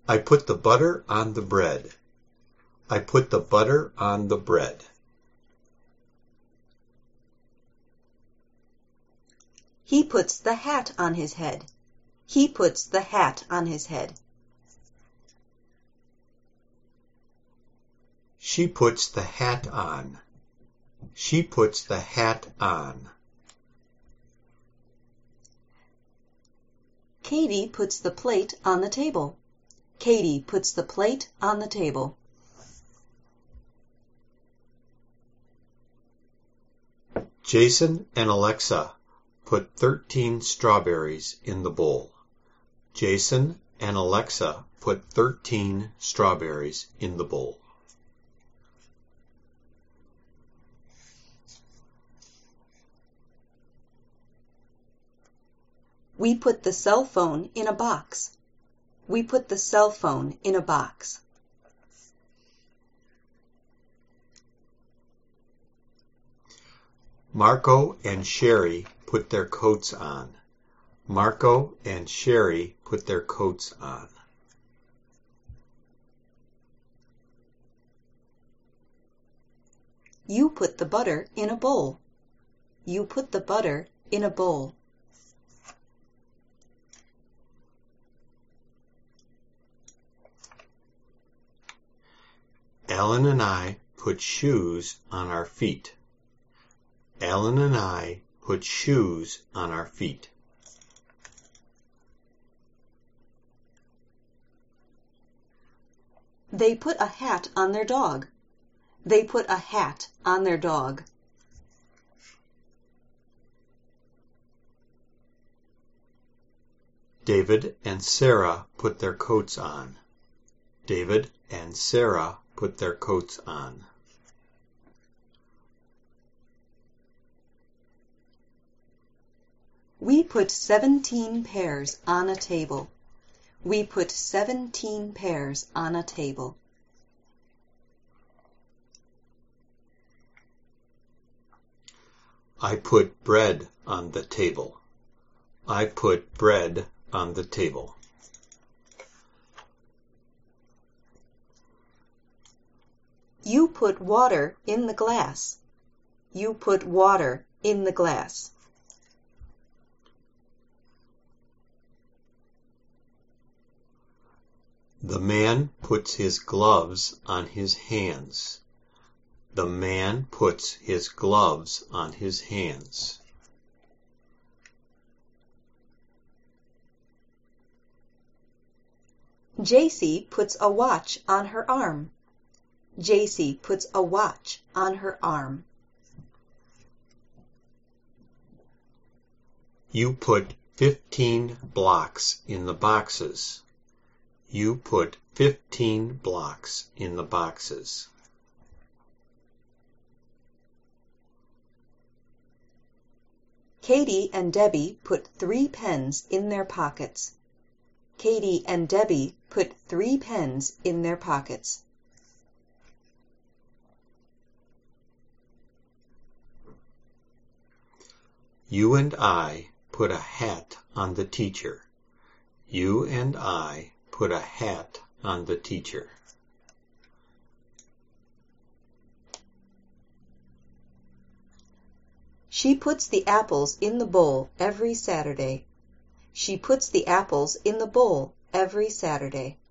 I put the butter on the bread. I put the butter on the bread. He puts the hat on his head. He puts the hat on his head. She puts the hat on. She puts the hat on. Katie puts the plate on the table. Katie puts the plate on the table. Jason and Alexa put 13 strawberries in the bowl. Jason and Alexa put 13 strawberries in the bowl. We put the cell phone in a box. We put the cell phone in a box. Marco and Sherry put their coats on. Marco and Sherry put their coats on. You put the butter in a bowl. You put the butter in a bowl. Alan and I put shoes on our feet. Alan and I put shoes on our feet. They put a hat on their dog. They put a hat on their dog. David and Sarah put their coats on. David and Sarah put their coats on. We put 17 pears on a table. We put 17 pears on a table. I put bread on the table. I put bread on the table. You put water in the glass. You put water in the glass. The man puts his gloves on his hands. The man puts his gloves on his hands. Jacie puts a watch on her arm. Jacie puts a watch on her arm. You put 15 blocks in the boxes. You put 15 blocks in the boxes. Katie and Debbie put 3 pens in their pockets. Katie and Debbie put 3 pens in their pockets. You and I put a hat on the teacher. You and I put a hat on the teacher. She puts the apples in the bowl every Saturday. She puts the apples in the bowl every Saturday.